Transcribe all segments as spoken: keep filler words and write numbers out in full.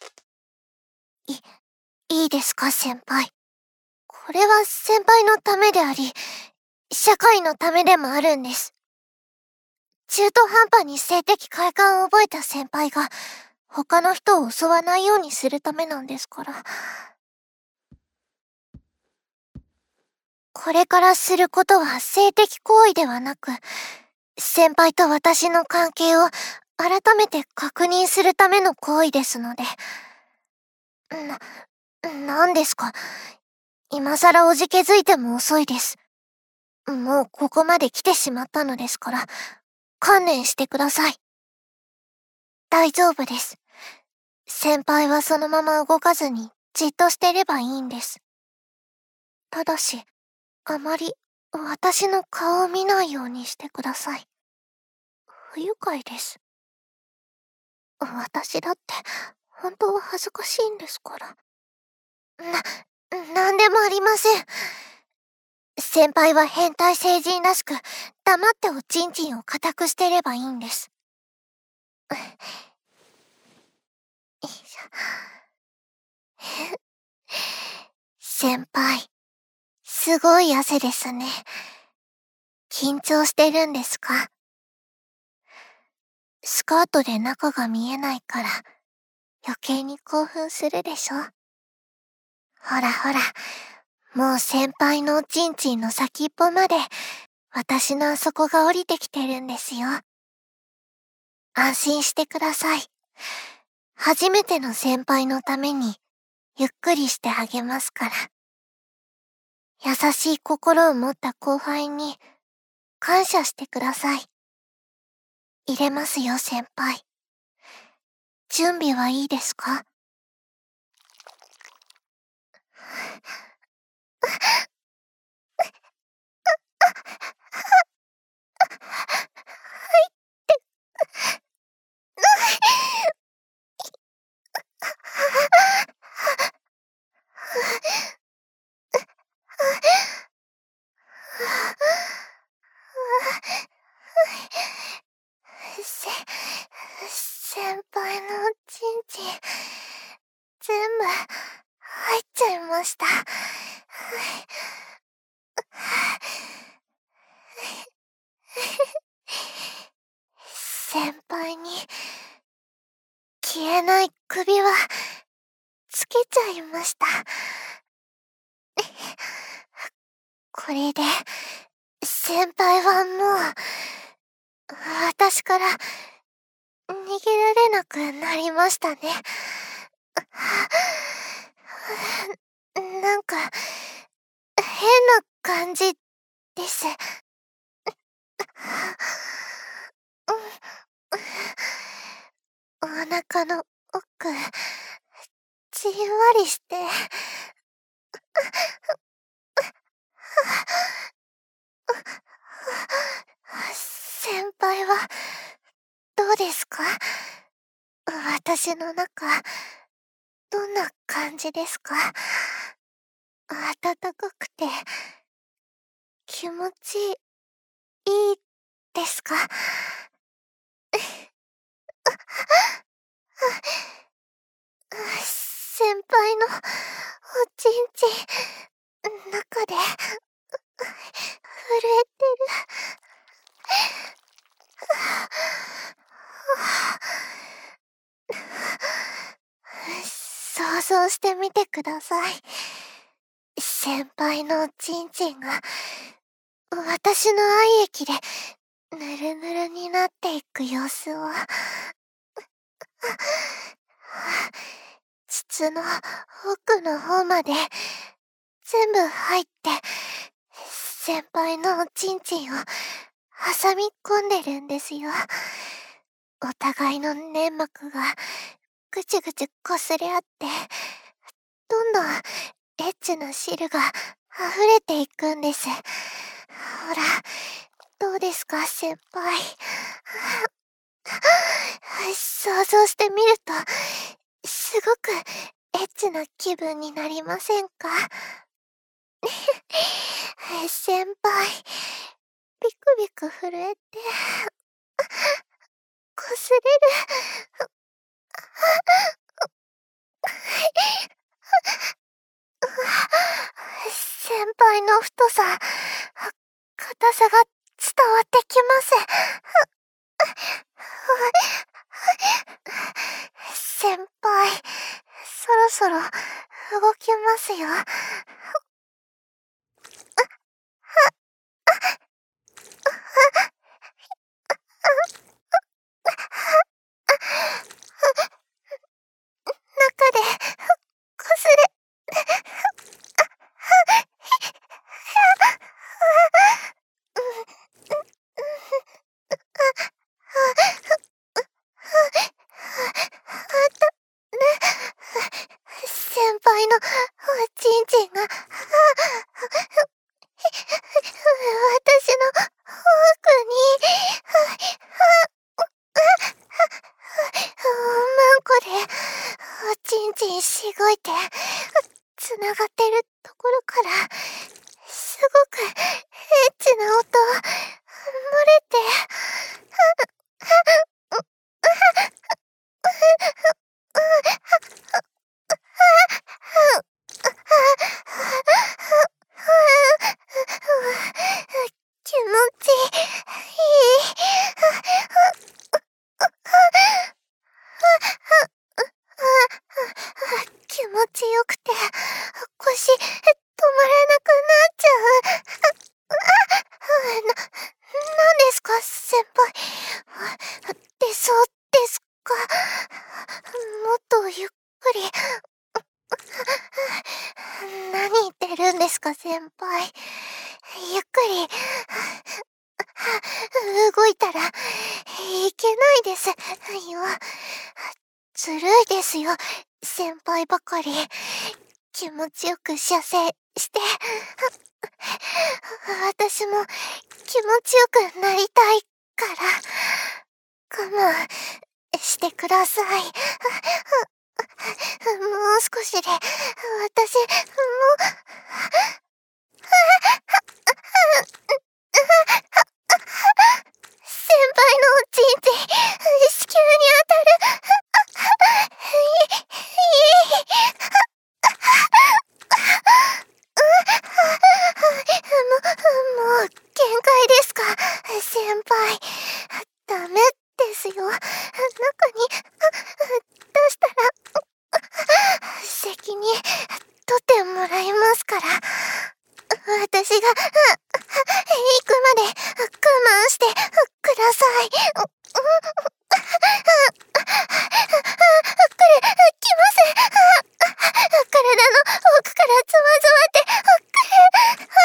い、いいですか、先輩。これは先輩のためであり、社会のためでもあるんです。中途半端に性的快感を覚えた先輩が、他の人を襲わないようにするためなんですから。これからすることは性的行為ではなく、先輩と私の関係を改めて確認するための行為ですので。な、なんですか。今更おじけづいても遅いです。もうここまで来てしまったのですから、観念してください。大丈夫です。先輩はそのまま動かずにじっとしてればいいんです。ただし、あまり私の顔を見ないようにしてください。不愉快です。私だって本当は恥ずかしいんですから。な、なんでもありません。先輩は変態成人らしく、黙っておちんちんを固くしてればいいんです。よいしょ。先輩、すごい汗ですね。緊張してるんですか？スカートで中が見えないから、余計に興奮するでしょ？ほらほら、もう先輩のおちんちんの先っぽまで、私のあそこが降りてきてるんですよ。安心してください。初めての先輩のために、ゆっくりしてあげますから。優しい心を持った後輩に、感謝してください。入れますよ、先輩。準備はいいですか？せ、先輩のおちんちん、全部入っちゃいました。先輩に、消えない首輪、つけちゃいました。これで、先輩はもう、私から逃げられなくなりましたね。なんか、変な感じです。お腹の奥、じんわりして。先輩は、どうですか？私の中、どんな感じですか？暖かくて、気持ちいいですか？先輩のおちんちん、中で、震えてる。想像してみてください。先輩のおちんちんが、私の愛液で、ぬるぬるになっていく様子を。膣の奥の方まで、全部入って、先輩のおちんちんを挟み込んでるんですよ。お互いの粘膜がぐちぐち擦れ合って、どんどんエッチな汁が溢れていくんです。ほら、どうですか、先輩。想像してみると、すごくエッチな気分になりませんか？先輩、ビクビク震えて、擦れる。 輩の太さ、硬さが伝わってきます。先輩、そろそろ動きますよ。中で、こすれ、先輩のおちんちんが、私の奥に、マンコで、おちんちんしごいて、つながってるところから、すごくエッチな音、漏れて、気持ちいい。気持ちよくて、腰止まらなくなっちゃう。な、なんですか、先輩。出そうですか。もっとゆっくり。何言ってるんですか、先輩。ゆっくり。動いたらいけないですよ。ずるいですよ、先輩ばかり。気持ちよく射精して、私も気持ちよくなりたいから、我慢してください。もう少しで、私、もう、先輩のおちんちん、子宮に当たる。い、いい。も、もう、限界ですか、先輩。ダメですよ。中に、出したら、責任、取ってもらいますから。私が、行くまで、我慢してください。くる、来ます。体の奥からゾワゾワって、くる。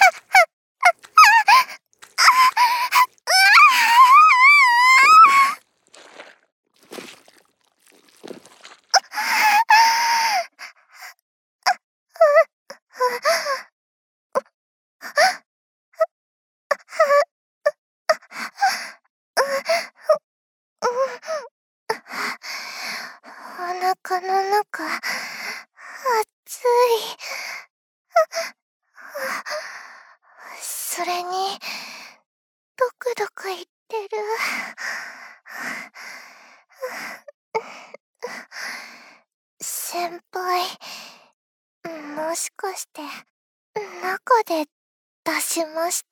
お腹の中、熱い。それに、ドクドクいってる。先輩、もしかして、中で出しました？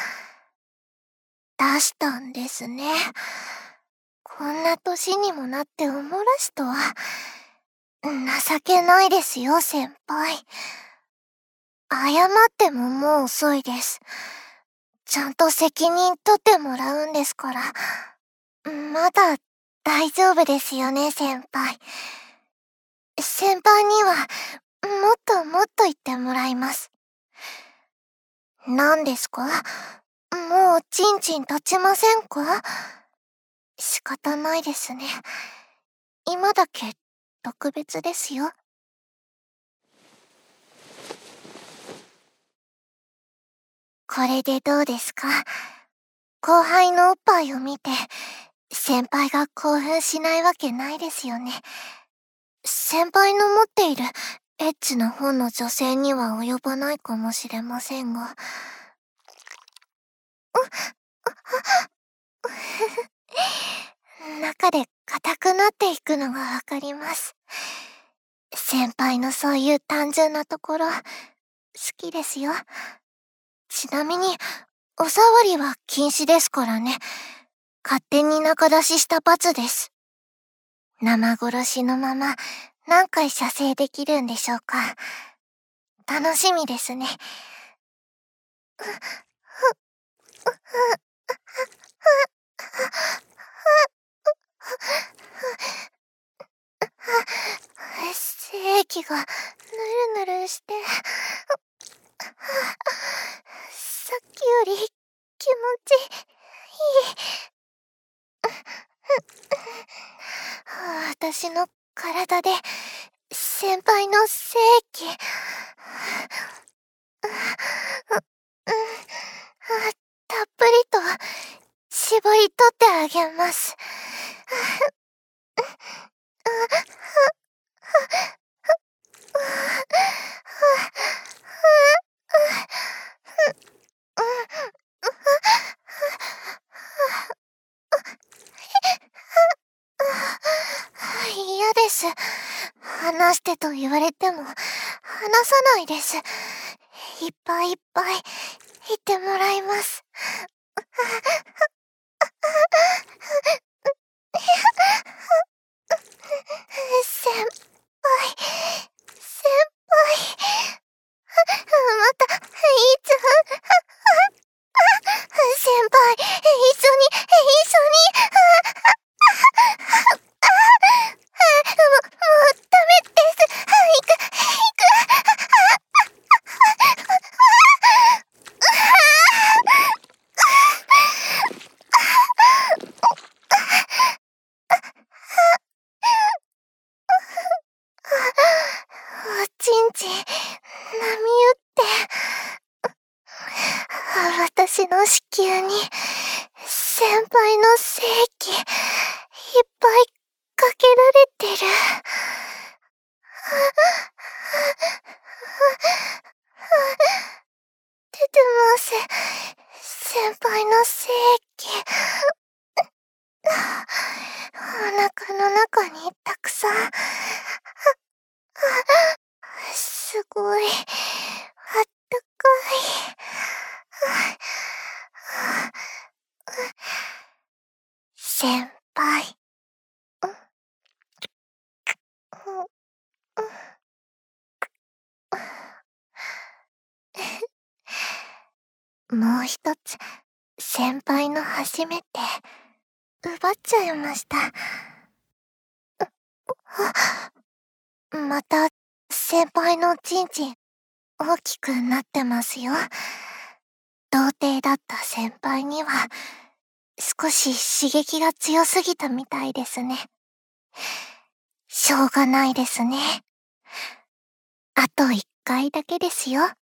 出したんですね。こんな年にもなっておもらしとは、情けないですよ、先輩。謝ってももう遅いです。ちゃんと責任取ってもらうんですから。まだ大丈夫ですよね、先輩。先輩には、もっともっと言ってもらいます。何ですか？もうちんちん立ちませんか？仕方ないですね。今だけ特別ですよ。これでどうですか？後輩のおっぱいを見て、先輩が興奮しないわけないですよね。先輩の持っているエッチな本の女性には及ばないかもしれませんが。中で硬くなっていくのがわかります。先輩のそういう単純なところ、 きですよ。ちなみに、おさわりは禁止ですからね。勝手に仲出しした罰です。生殺しのまま、何回射精できるんでしょうか。楽しみですね。精液がぬるぬるして、さっきより気持ちいい。私の体で先輩の精液、たっぷりと絞り取ってあげます。嫌です。話してと言われても話さないです。いっぱいいっぱい言ってもらいます。先輩、先輩、また、いつ、先輩、一緒に、一緒に、もう、もう、ダメです。行く、行く。おちんちん、波打って。私の子宮に、先輩の精液、いっぱいかけられてる。出てます。先輩の精液。お腹の中にたくさん。すごい、あったかい。先輩。もう一つ、先輩の初めて、奪っちゃいました。また、先輩のちんちん、大きくなってますよ。童貞だった先輩には、少し刺激が強すぎたみたいですね。しょうがないですね。あと一回だけですよ。